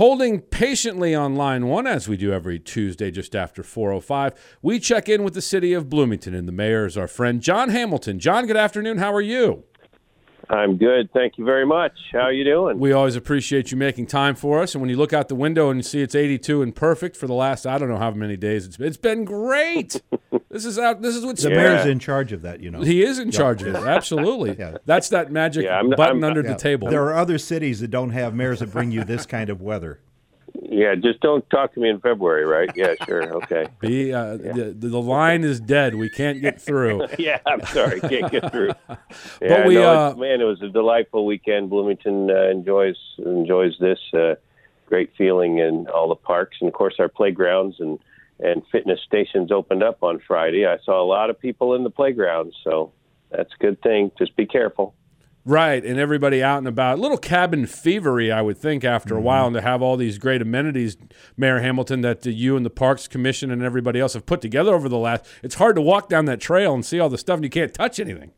Holding patiently on line one, as we do every Tuesday just after 4:05, we check in with the city of Bloomington, and the mayor is our friend, John Hamilton. John, good afternoon. How are you? I'm good. Thank you very much. How are you doing? We always appreciate you making time for us. And when you look out the window and you see it's 82 and perfect for the last, I don't know how many days, it's been great. This is what's the mayor's in charge of that, you know. He is in charge of it. Absolutely. Yeah. That's that magic button under the table. There are other cities that don't have mayors that bring you this kind of weather. Yeah, just don't talk to me in February, right? Yeah, sure. Okay. The line is dead. We can't get through. Yeah, I'm sorry. Can't get through. Yeah, but we, it was a delightful weekend. Bloomington enjoys this great feeling in all the parks. And, of course, our playgrounds and fitness stations opened up on Friday. I saw a lot of people in the playgrounds, so that's a good thing. Just be careful. Right, and everybody out and about. A little cabin fevery, I would think, after a while, and to have all these great amenities, Mayor Hamilton, that you and the Parks Commission and everybody else have put together over the last. It's hard to walk down that trail and see all the stuff, and you can't touch anything.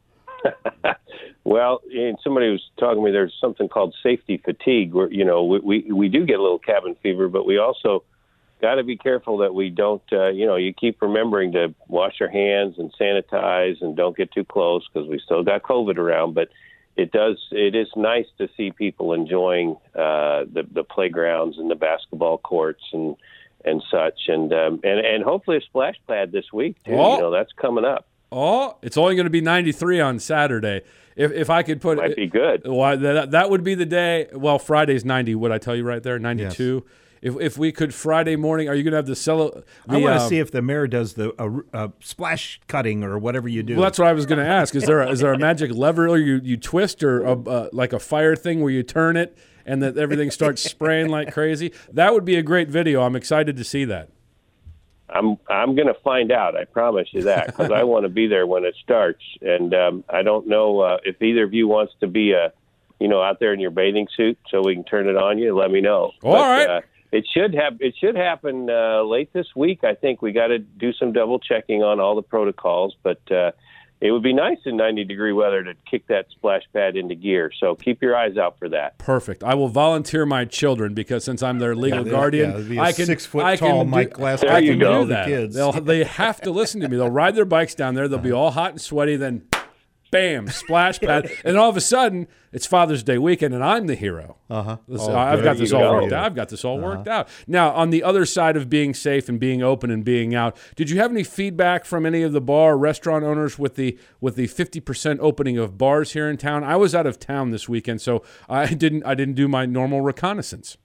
Well, somebody was talking to me. There's something called safety fatigue, where we do get a little cabin fever, but we also got to be careful that we don't. You keep remembering to wash your hands and sanitize, and don't get too close because we still got COVID around. But it is nice to see people enjoying the playgrounds and the basketball courts and such, and hopefully a splash pad this week too. Oh. That's coming up. Oh, it's only going to be 93 on Saturday. If I could put, might be good. Well, that would be the day. Well, Friday's 90. Would I tell you right there? 92. Yes. If we could Friday morning, are you going to have I want to see if the mayor does the splash cutting or whatever you do. Well, that's what I was going to ask. Is there a magic lever you twist, or like a fire thing where you turn it and that everything starts spraying like crazy? That would be a great video. I'm excited to see that. I'm going to find out. I promise you that, because I want to be there when it starts. And I don't know if either of you wants to be out there in your bathing suit so we can turn it on you. Let me know. All right. It should happen late this week. I think we got to do some double checking on all the protocols, but it would be nice in 90-degree weather to kick that splash pad into gear. So keep your eyes out for that. Perfect. I will volunteer my children, because since I'm their legal guardian, I can 6 foot tall Mike Glass. There you go. Do that. The kids. They have to listen to me. They'll ride their bikes down there. They'll be all hot and sweaty. Then, bam, splash pad, and all of a sudden it's Father's Day weekend, and I'm the hero. I've got this all worked out. I've got this all worked out. Now, on the other side of being safe and being open and being out, did you have any feedback from any of the bar or restaurant owners with the 50% opening of bars here in town? I was out of town this weekend, so I didn't do my normal reconnaissance.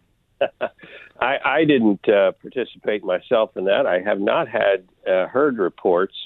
I didn't participate myself in that. I have not heard reports.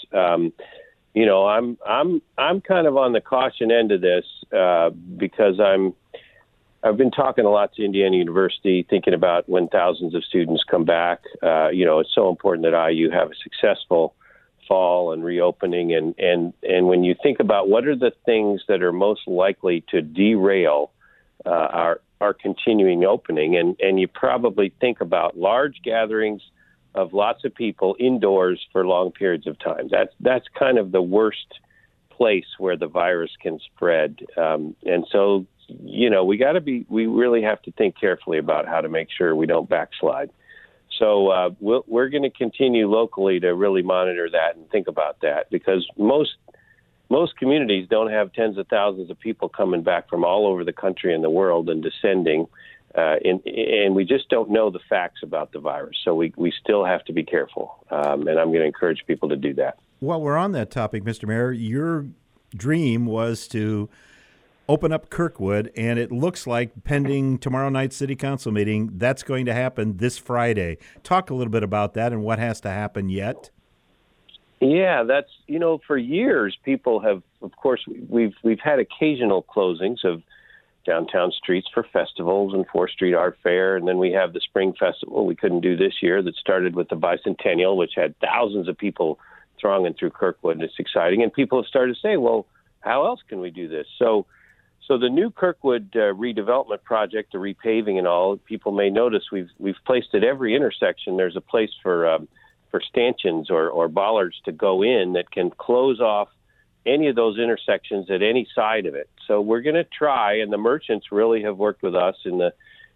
I'm kind of on the caution end of this because I've been talking a lot to Indiana University, thinking about when thousands of students come back. It's so important that IU have a successful fall and reopening. And when you think about what are the things that are most likely to derail our continuing opening, and you probably think about large gatherings of lots of people indoors for long periods of time. That's kind of the worst place where the virus can spread. And so, we really have to think carefully about how to make sure we don't backslide. So we're going to continue locally to really monitor that and think about that, because most communities don't have tens of thousands of people coming back from all over the country and the world and descending. And we just don't know the facts about the virus. So we still have to be careful. And I'm going to encourage people to do that. While we're on that topic, Mr. Mayor, your dream was to open up Kirkwood, and it looks like, pending tomorrow night's city council meeting, that's going to happen this Friday. Talk a little bit about that and what has to happen yet. Yeah, that's, for years, people have, of course, we've had occasional closings of downtown streets for festivals and 4th Street Art Fair. And then we have the Spring Festival we couldn't do this year that started with the Bicentennial, which had thousands of people thronging through Kirkwood. And it's exciting. And people have started to say, well, how else can we do this? So the new Kirkwood redevelopment project, the repaving and all, people may notice we've placed at every intersection. There's a place for stanchions or bollards to go in that can close off any of those intersections at any side of it. So we're going to try, and the merchants really have worked with us in the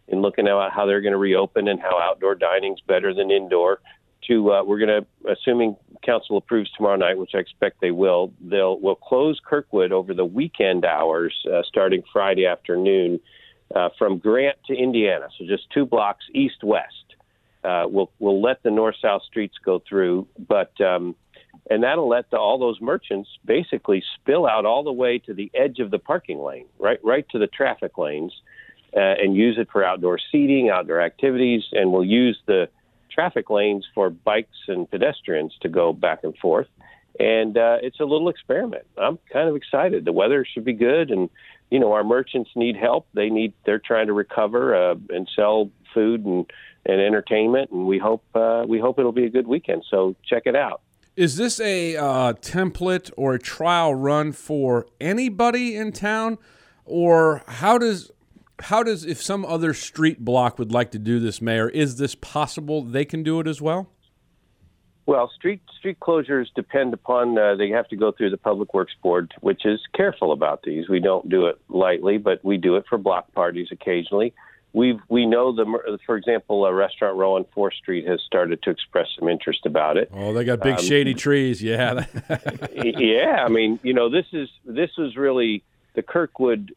in looking at how they're going to reopen and how outdoor dining's better than indoor. We're going to, assuming council approves tomorrow night, which I expect they will, we'll close Kirkwood over the weekend hours starting Friday afternoon from Grant to Indiana, so just 2 blocks east-west. We'll let the north-south streets go through, but and that'll let all those merchants basically spill out all the way to the edge of the parking lane, right to the traffic lanes, and use it for outdoor seating, outdoor activities, and we'll use the traffic lanes for bikes and pedestrians to go back and forth. And it's a little experiment. I'm kind of excited. The weather should be good, and our merchants need help. They're trying to recover and sell food and entertainment, and we hope it'll be a good weekend. So check it out. Is this a template or a trial run for anybody in town, or how does if some other street block would like to do this, Mayor, is this possible they can do it as well? Well, street closures depend upon they have to go through the Public Works Board, which is careful about these. We don't do it lightly, but we do it for block parties occasionally. We know, for example, a Restaurant Row on 4th Street has started to express some interest about it. Oh, they got big shady trees, yeah. Yeah, I mean, this is really the Kirkwood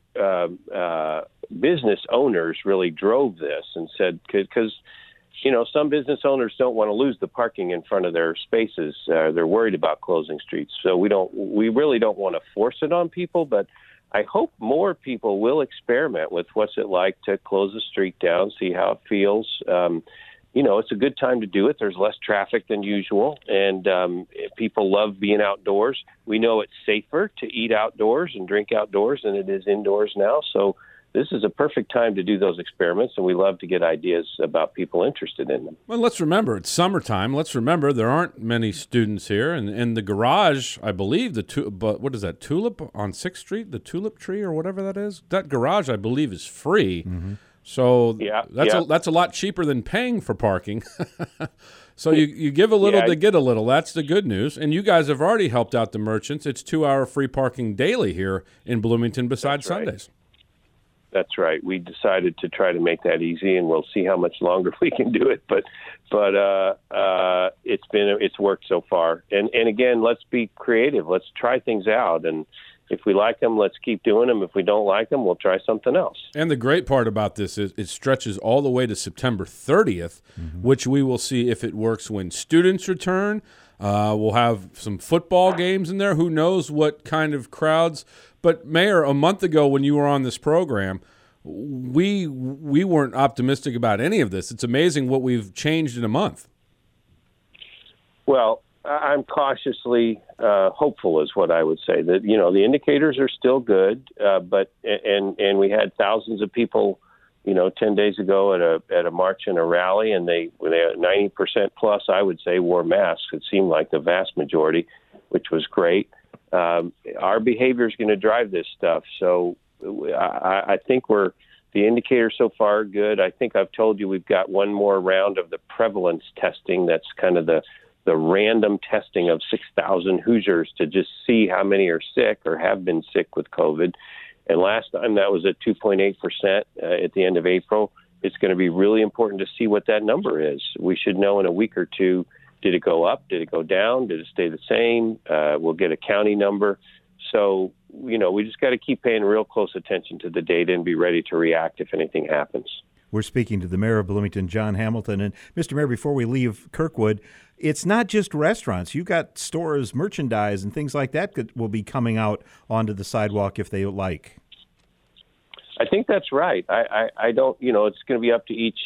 business owners really drove this and said, because some business owners don't want to lose the parking in front of their spaces. They're worried about closing streets, so we really don't want to force it on people, but I hope more people will experiment with what's it like to close the street down, see how it feels. It's a good time to do it. There's less traffic than usual, and people love being outdoors. We know it's safer to eat outdoors and drink outdoors than it is indoors now, so this is a perfect time to do those experiments, and we love to get ideas about people interested in them. Well, let's remember, it's summertime. Let's remember there aren't many students here. And in the garage, I believe, what is that, Tulip on 6th Street, the Tulip Tree or whatever that is? That garage, I believe, is free. Mm-hmm. So that's a lot cheaper than paying for parking. So you give a little to get a little. That's the good news. And you guys have already helped out the merchants. It's 2-hour free parking daily here in Bloomington besides Sundays. That's right. We decided to try to make that easy, and we'll see how much longer we can do it. But it's worked so far. And again, let's be creative. Let's try things out. And if we like them, let's keep doing them. If we don't like them, we'll try something else. And the great part about this is it stretches all the way to September 30th, which we will see if it works when students return. We'll have some football games in there. Who knows what kind of crowds. But, Mayor, a month ago when you were on this program, we weren't optimistic about any of this. It's amazing what we've changed in a month. Well, I'm cautiously hopeful is what I would say. That, the indicators are still good, but we had thousands of people, 10 days ago at a march and a rally, and they 90% plus, I would say, wore masks. It seemed like the vast majority, which was great. Our behavior is going to drive this stuff. So I think the indicators so far are good. I think I've told you we've got one more round of the prevalence testing. That's kind of the random testing of 6,000 Hoosiers to just see how many are sick or have been sick with COVID. And last time that was at 2.8% at the end of April. It's going to be really important to see what that number is. We should know in a week or two, did it go up? Did it go down? Did it stay the same? We'll get a county number. So, we just got to keep paying real close attention to the data and be ready to react if anything happens. We're speaking to the mayor of Bloomington, John Hamilton. And, Mr. Mayor, before we leave Kirkwood, it's not just restaurants. You've got stores, merchandise, and things like that will be coming out onto the sidewalk if they like. I think that's right. I don't, it's going to be up to each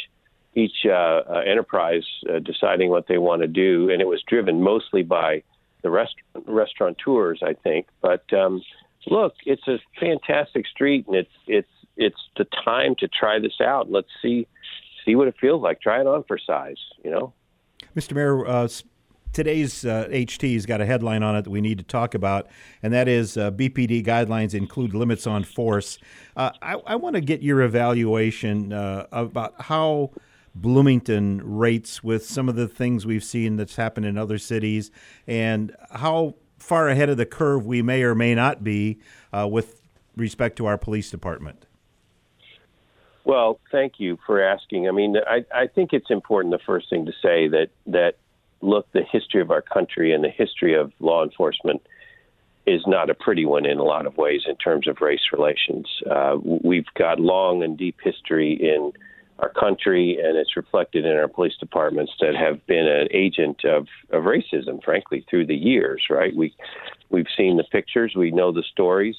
enterprise deciding what they want to do. And it was driven mostly by the restaurateurs, I think. But look, it's a fantastic street, and it's the time to try this out. Let's see what it feels like. Try it on for size, Mr. Mayor, today's HT's got a headline on it that we need to talk about, and that is BPD guidelines include limits on force. I want to get your evaluation about how Bloomington rates with some of the things we've seen that's happened in other cities, and how far ahead of the curve we may or may not be with respect to our police department. Well, thank you for asking. I mean, I think it's important, the first thing to say that look, the history of our country and the history of law enforcement is not a pretty one in a lot of ways in terms of race relations. We've got long and deep history in our country, and it's reflected in our police departments that have been an agent of racism, frankly, through the years, right? We've seen the pictures. We know the stories.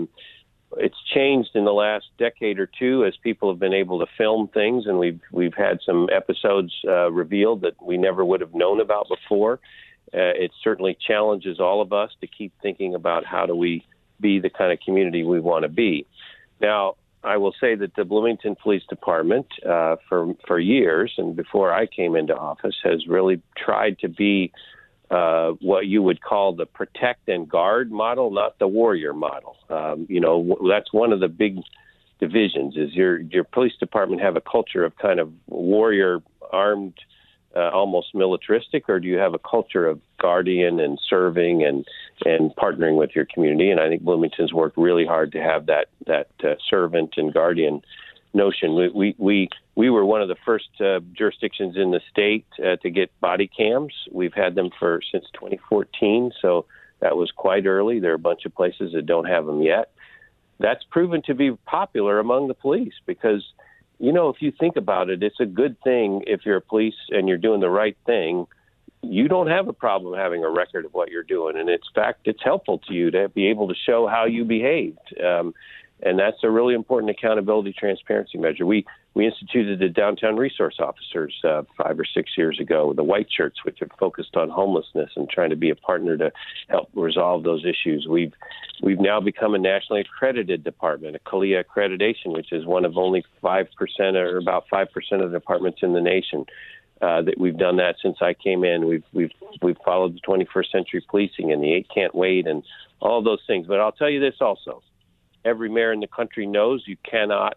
It's changed in the last decade or two as people have been able to film things, and we've had some episodes revealed that we never would have known about before. It certainly challenges all of us to keep thinking about how do we be the kind of community we want to be. Now, I will say that the Bloomington Police Department, for years and before I came into office, has really tried to be what you would call the protect and guard model, not the warrior model. That's one of the big divisions. Is your police department have a culture of kind of warrior, armed, almost militaristic, or do you have a culture of guardian and serving and partnering with your community? And I think Bloomington's worked really hard to have that servant and guardian notion. We were one of the first jurisdictions in the state to get body cams. We've had them since 2014, so that was quite early. There are a bunch of places that don't have them yet. That's proven to be popular among the police because, if you think about it, it's a good thing if you're a police and you're doing the right thing. You don't have a problem having a record of what you're doing. And in fact, it's helpful to you to be able to show how you behaved. And that's a really important accountability transparency measure. We instituted the downtown resource officers 5 or 6 years ago, the white shirts, which are focused on homelessness and trying to be a partner to help resolve those issues. We've now become a nationally accredited department, a CALIA accreditation, which is one of only 5% or about 5% of the departments in the nation. That we've done that since I came in. We've followed the 21st century policing and the 8 Can't Wait and all those things. But I'll tell you this also. Every mayor in the country knows you cannot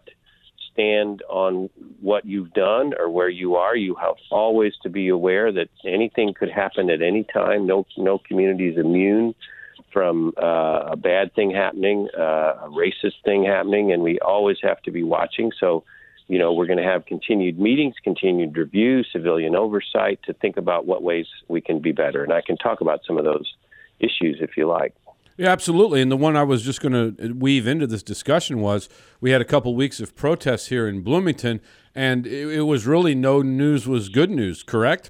stand on what you've done or where you are. You have always to be aware that anything could happen at any time. No community is immune from a bad thing happening, a racist thing happening, and we always have to be watching. So, we're going to have continued meetings, continued review, civilian oversight to think about what ways we can be better. And I can talk about some of those issues if you like. Yeah, absolutely. And the one I was just going to weave into this discussion was we had a couple weeks of protests here in Bloomington, and it was really no news was good news, correct?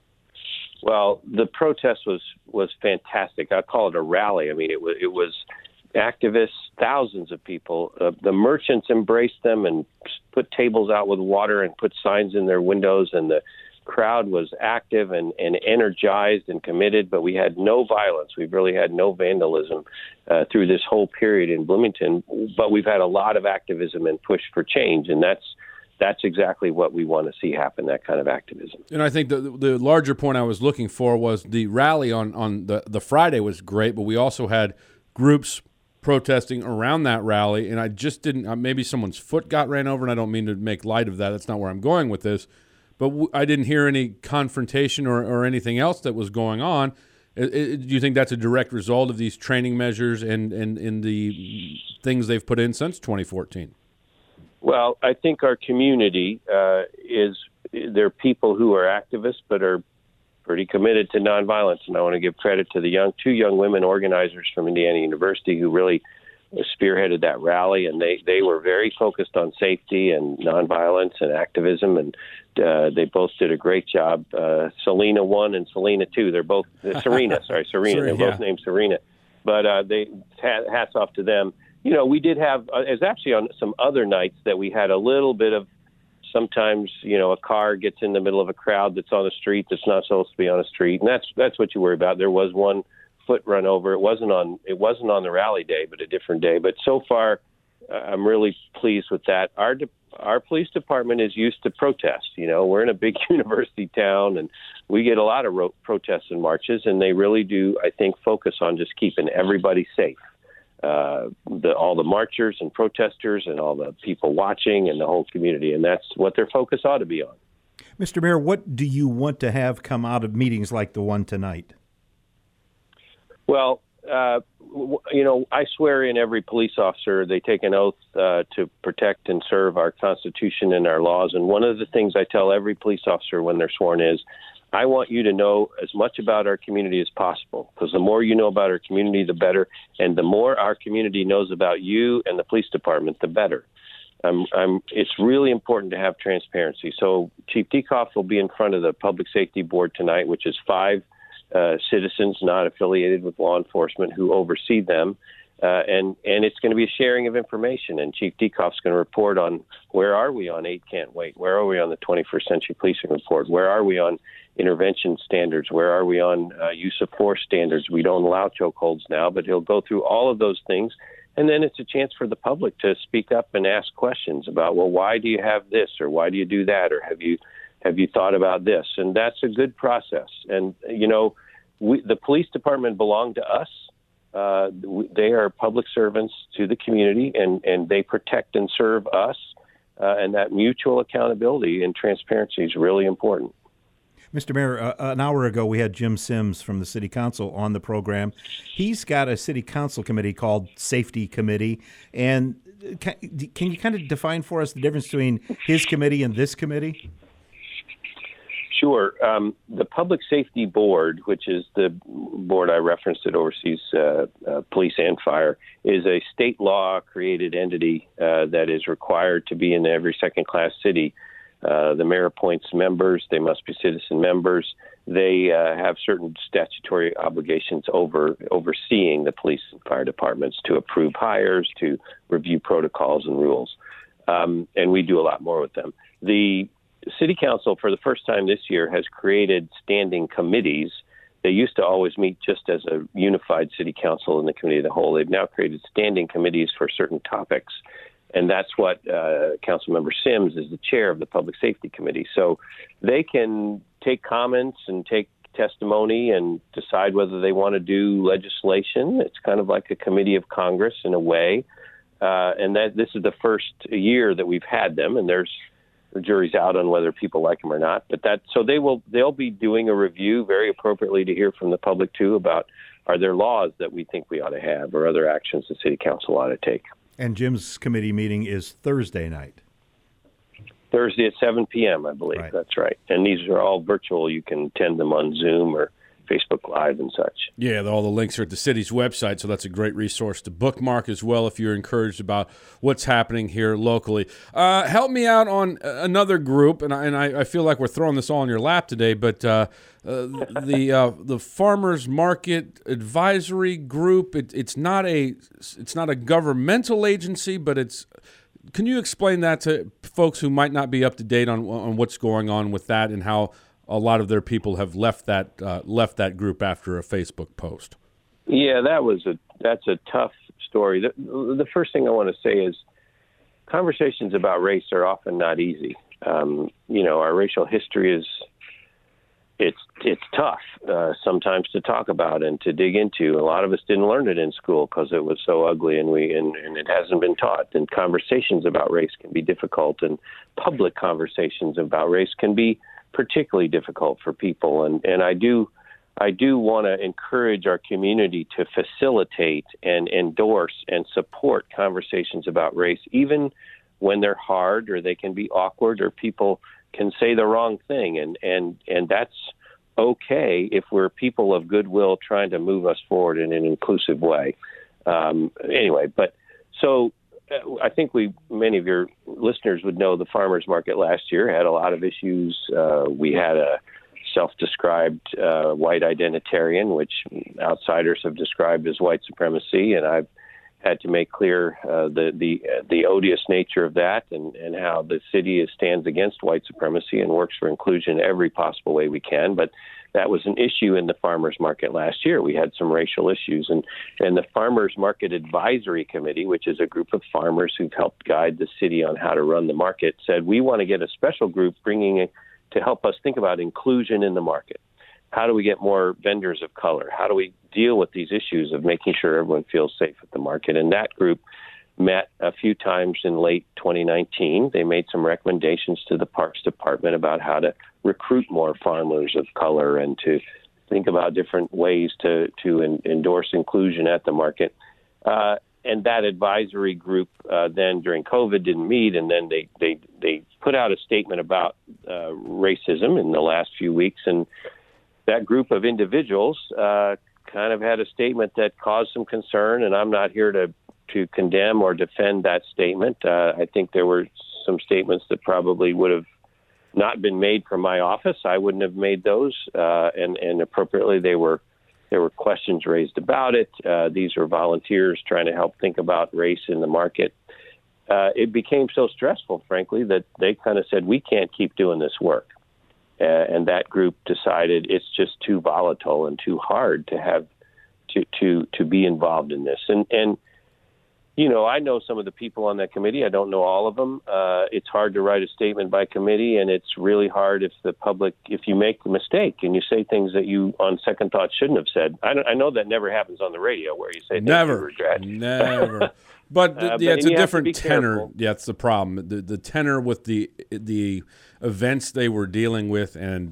Well, the protest was fantastic. I call it a rally. I mean, it was activists, thousands of people. The merchants embraced them and put tables out with water and put signs in their windows, and the crowd was active and energized and committed, but we had no violence. We've really had no vandalism through this whole period in Bloomington, but we've had a lot of activism and push for change, and that's exactly what we want to see happen, that kind of activism. And I think the larger point I was looking for was the rally on the Friday was great, but we also had groups protesting around that rally, and I just didn't maybe someone's foot got ran over, and I don't mean to make light of that. That's not where I'm going with this. But I didn't hear any confrontation or anything else that was going on. Do you think that's a direct result of these training measures and the things they've put in since 2014? Well, I think our community there are people who are activists but are pretty committed to nonviolence. And I want to give credit to the two young women organizers from Indiana University who really spearheaded that rally, and they were very focused on safety and nonviolence and activism, and they both did a great job. Selena 1 and Selena 2, they're both Serena. They're both named Serena, but they hats off to them. We did have it's actually on some other nights that we had a little bit of sometimes a car gets in the middle of a crowd that's on a street that's not supposed to be on a street, and that's what you worry about. There was one foot run over. It wasn't on the rally day, but a different day. But so far, I'm really pleased with that. Our police department is used to protest. We're in a big university town, and we get a lot of protests and marches, and they really do, I think, focus on just keeping everybody safe. All the marchers and protesters and all the people watching and the whole community, and that's what their focus ought to be on. Mr. Mayor, what do you want to have come out of meetings like the one tonight? Well, I swear in every police officer. They take an oath to protect and serve our Constitution and our laws. And one of the things I tell every police officer when they're sworn is, I want you to know as much about our community as possible, because the more you know about our community, the better. And the more our community knows about you and the police department, the better. It's really important to have transparency. So Chief Dieckhoff will be in front of the Public Safety Board tonight, which is 5 citizens not affiliated with law enforcement who oversee them. And it's going to be a sharing of information. And Chief Dieckhoff's going to report on where are we on 8 Can't Wait? Where are we on the 21st Century Policing Report? Where are we on intervention standards? Where are we on use of force standards? We don't allow chokeholds now, but he'll go through all of those things. And then it's a chance for the public to speak up and ask questions about, well, why do you have this, or why do you do that, or have you thought about this? And that's a good process. And, the police department belong to us. They are public servants to the community, and they protect and serve us. And that mutual accountability and transparency is really important. Mr. Mayor, an hour ago we had Jim Sims from the City Council on the program. He's got a City Council committee called Safety Committee. And can you kind of define for us the difference between his committee and this committee? Sure. The Public Safety Board, which is the board I referenced that oversees police and fire, is a state law created entity that is required to be in every second-class city. The mayor appoints members. They must be citizen members. They have certain statutory obligations overseeing the police and fire departments to approve hires, to review protocols and rules. And we do a lot more with them. The City Council, for the first time this year, has created standing committees. They used to always meet just as a unified City Council and the Committee of the Whole. They've now created standing committees for certain topics. And that's what Councilmember Sims is the chair of the Public Safety Committee. So they can take comments and take testimony and decide whether they want to do legislation. It's kind of like a committee of Congress in a way. And that this is the first year that we've had them, and the jury's out on whether people like them or not. But they'll be doing a review very appropriately to hear from the public too about, are there laws that we think we ought to have or other actions the City Council ought to take. And Jim's committee meeting is Thursday night. Thursday at 7 p.m., I believe. Right. That's right. And these are all virtual. You can attend them on Zoom or Facebook Live and such. Yeah, all the links are at the city's website, so that's a great resource to bookmark as well if you're encouraged about what's happening here locally. Help me out on another group, and I feel like we're throwing this all in your lap today, but the Farmers Market Advisory Group, it's not a governmental agency, but can you explain that to folks who might not be up to date on what's going on with that and how a lot of their people have left that group after a Facebook post? Yeah, that's a tough story. The first thing I want to say is conversations about race are often not easy. Our racial history is it's tough sometimes to talk about and to dig into. A lot of us didn't learn it in school because it was so ugly, and it hasn't been taught. And conversations about race can be difficult, and public conversations about race can be particularly difficult for people. And I do want to encourage our community to facilitate and endorse and support conversations about race, even when they're hard or they can be awkward or people can say the wrong thing. And that's okay if we're people of goodwill trying to move us forward in an inclusive way. I think many of your listeners would know the farmers market last year had a lot of issues. We had a self-described white identitarian, which outsiders have described as white supremacy, and I've had to make clear the odious nature of that and how the city stands against white supremacy and works for inclusion every possible way we can. But that was an issue in the farmers market last year. We had some racial issues, and the Farmers Market Advisory Committee, which is a group of farmers who've helped guide the city on how to run the market, said we want to get a special group to help us think about inclusion in the market. How do we get more vendors of color? How do we deal with these issues of making sure everyone feels safe at the market? And that group met a few times in late 2019. They made some recommendations to the Parks Department about how to recruit more farmers of color and to think about different ways to endorse inclusion at the market. And that advisory group then during COVID didn't meet, and then they put out a statement about racism in the last few weeks, and that group of individuals kind of had a statement that caused some concern, and I'm not here to condemn or defend that statement. I think there were some statements that probably would have not been made from my office. I wouldn't have made those, and appropriately there were questions raised about it. These were volunteers trying to help think about race in the market. It became so stressful, frankly, that they kind of said, we can't keep doing this work. And that group decided it's just too volatile and too hard to have to be involved in this. And I know some of the people on that committee. I don't know all of them. It's hard to write a statement by committee, and it's really hard if you make a mistake and you say things that you, on second thought, shouldn't have said. I know that never happens on the radio where you say things you regret. Never. But it's a different tenor. Careful. Yeah, it's the problem. The tenor with the events they were dealing with, and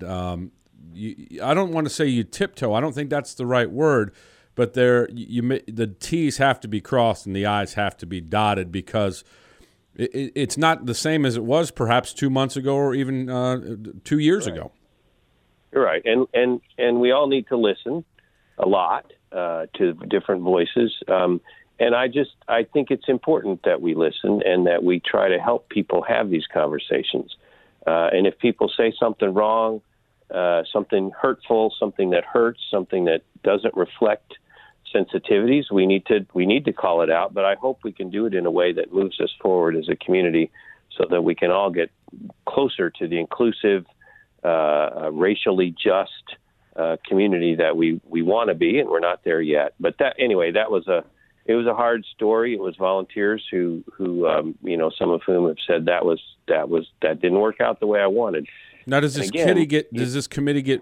I don't want to say you tiptoe. I don't think that's the right word. But the T's have to be crossed and the I's have to be dotted, because it's not the same as it was perhaps 2 months ago or even 2 years ago. You're right, and we all need to listen a lot to different voices. And I think it's important that we listen and that we try to help people have these conversations. And if people say something wrong, something hurtful, something that hurts, something that doesn't reflect sensitivities, we need to call it out. But I hope we can do it in a way that moves us forward as a community, so that we can all get closer to the inclusive, racially just community that we want to be, and we're not there yet. But it was a hard story. It was volunteers who some of whom have said that didn't work out the way I wanted. Now, does this committee get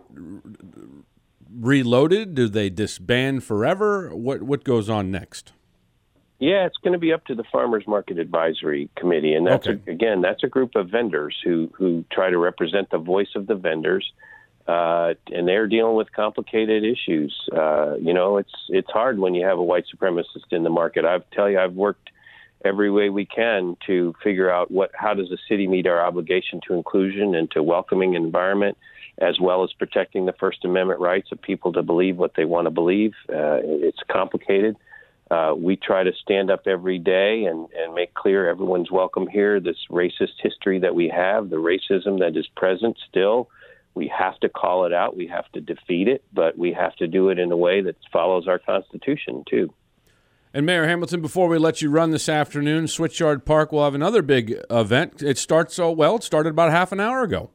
reloaded? Do they disband forever? What goes on next? Yeah, it's going to be up to the Farmers Market Advisory Committee, and that's a group of vendors who try to represent the voice of the vendors, and they're dealing with complicated issues. It's hard when you have a white supremacist in the market. I've worked every way we can to figure out how does the city meet our obligation to inclusion and to welcoming environment, as well as protecting the First Amendment rights of people to believe what they want to believe. It's complicated. We try to stand up every day and make clear everyone's welcome here. This racist history that we have, the racism that is present still, we have to call it out. We have to defeat it, but we have to do it in a way that follows our Constitution, too. And Mayor Hamilton, before we let you run this afternoon, Switchyard Park will have another big event. It started about half an hour ago.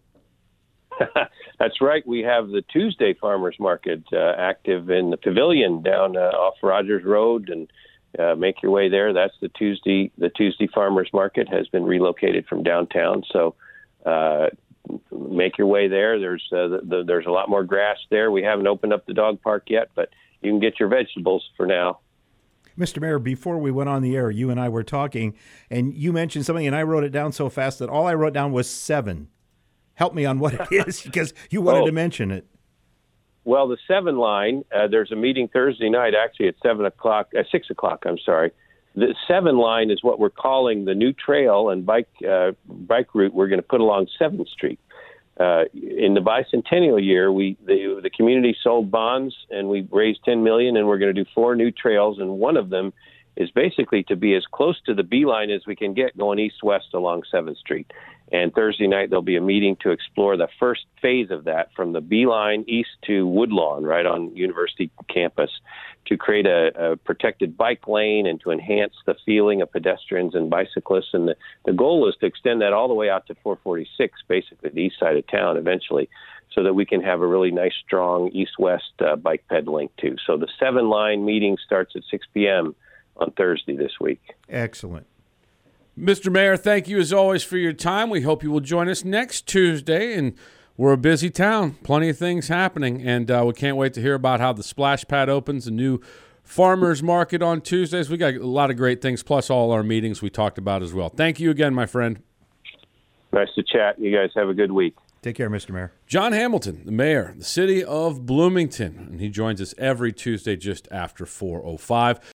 That's right. We have the Tuesday Farmers Market active in the pavilion down off Rogers Road, and make your way there. That's the Tuesday. The Tuesday Farmers Market has been relocated from downtown, so make your way there. There's a lot more grass there. We haven't opened up the dog park yet, but you can get your vegetables for now. Mr. Mayor, before we went on the air, you and I were talking, and you mentioned something, and I wrote it down so fast that all I wrote down was 7. Help me on what it is, because you wanted to mention it. Well, the 7 line, there's a meeting Thursday night, actually at 6 o'clock, I'm sorry. The 7 line is what we're calling the new trail and bike route we're going to put along 7th Street. In the bicentennial year, the community sold bonds, and we raised $10 million, and we're going to do 4 new trails, and one of them is basically to be as close to the B line as we can get going east-west along 7th Street. And Thursday night, there'll be a meeting to explore the first phase of that from the B line east to Woodlawn, right on University campus, to create a protected bike lane and to enhance the feeling of pedestrians and bicyclists. And the goal is to extend that all the way out to 446, basically the east side of town eventually, so that we can have a really nice, strong east-west bike ped link too. So the 7-line meeting starts at 6 p.m. on Thursday this week. Excellent. Mr. Mayor, thank you as always for your time. We hope you will join us next Tuesday. And we're a busy town, plenty of things happening. And we can't wait to hear about how the Splash Pad opens, the new farmers market on Tuesdays. We got a lot of great things, plus all our meetings we talked about as well. Thank you again, my friend. Nice to chat. You guys have a good week. Take care, Mr. Mayor. John Hamilton, the mayor, the city of Bloomington, and he joins us every Tuesday just after 4:05.